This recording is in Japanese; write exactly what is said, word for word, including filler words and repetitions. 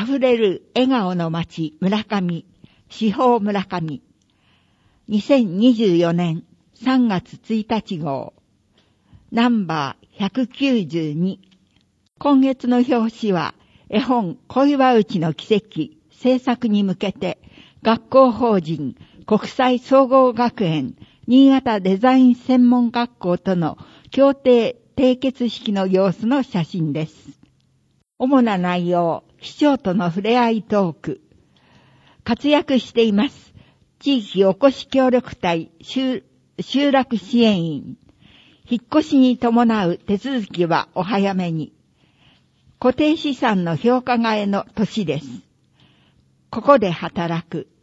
溢れる笑顔の街村上、四方村上。にせんにじゅうよねんさんがつついたち号。ナンバーひゃくきゅうじゅうに。今月の表紙は絵本小岩内の奇跡制作に向けて学校法人国際総合学園新潟デザイン専門学校との協定締結式の様子の写真です。主な内容、市長との触れ合いトーク。活躍しています。地域おこし協力隊集落支援員。引っ越しに伴う手続きはお早めに。固定資産の評価替えの年です。ここで働く。